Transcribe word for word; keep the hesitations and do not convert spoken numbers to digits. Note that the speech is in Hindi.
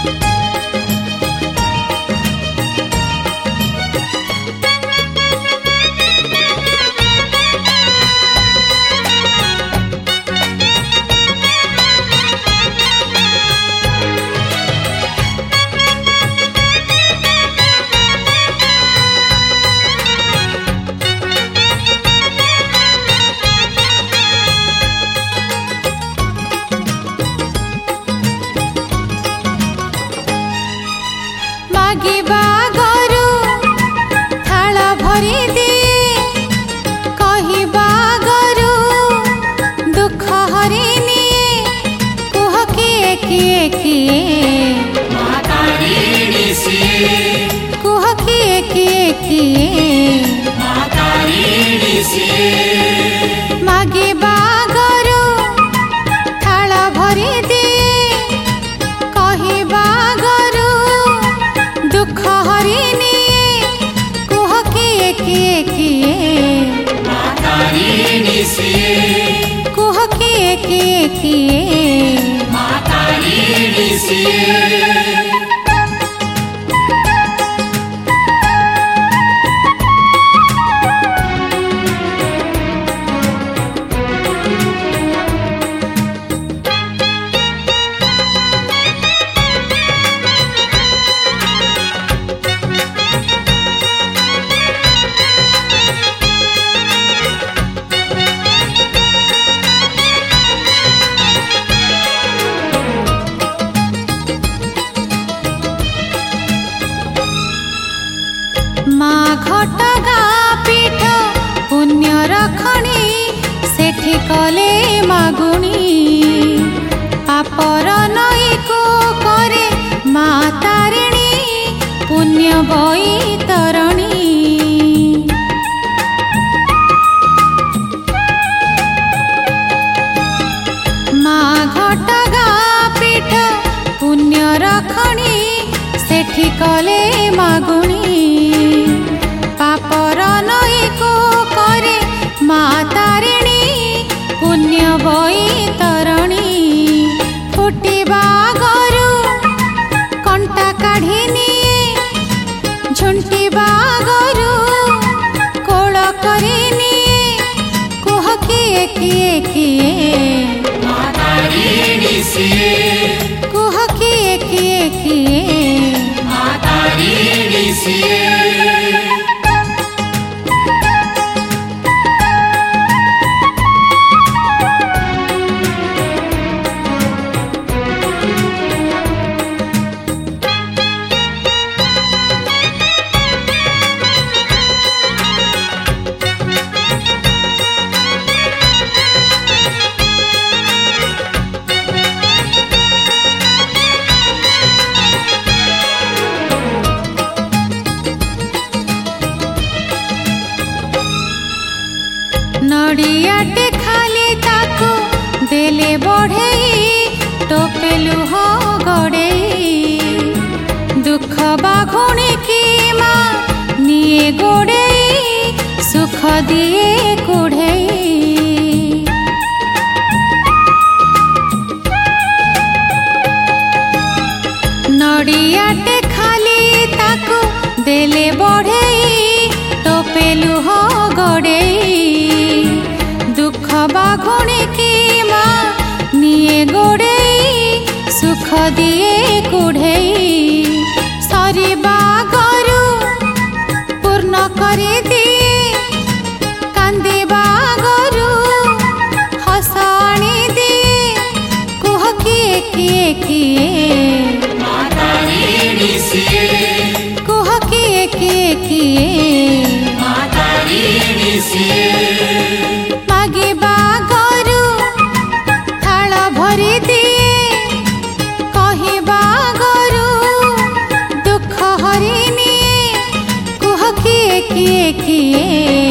मागिबा गरु थाल भरी दिए कहिबा गरु दुख हरिनी कुह किए किए किए मातारिणी सिए कुह किए किए किए मातारिणी सिए मागिबा गरु थाल भरी दिए कहिबा गरु दुख हरिनी कुह किए किए किए मातारिणी सिए कुह किए किए किए मातारिणी सिए माँ घटगा पीठ पुण्य रखणी सेठी कले मागुणी पापर नई को करे माँ तारिणी पुण्य बई तरणी माँ घटगा पीठ पुण्य रखणी सेठी कले मागुणी पापर नई को करे माँ तारिणी पुण्य बई तरणी फुटिबा गरु कंटा काढ़ी निए झुंटिबा गरु कोल करी निए कुह किए किए किए मातारिणी सिए कुह किए किए किए मातारिणी सिए नड़ियाटे खाली ताकू देले बढ़ेई टोपे लुह गड़ेई दुख बाघुणी की माँ निये गोड़ेई सुख दिए कुढ़ेई नड़ियाटे खाली ताकू देले बढ़ेई टोपे लुह गड़ेई दुख बाघुणी की माँ निये गोड़ेई सुख दिए कुढ़ेई सरिबा गरु पूर्ण करी दिए कांदिबा गरु हस आनी दिए कुह किए किए किए मातारिणी सिए कुह किए किए किए मातारिणी सिए मागिबा गरु थाल भरी दिए कहिबा गरु दुख हरिनी कुह किए किए किए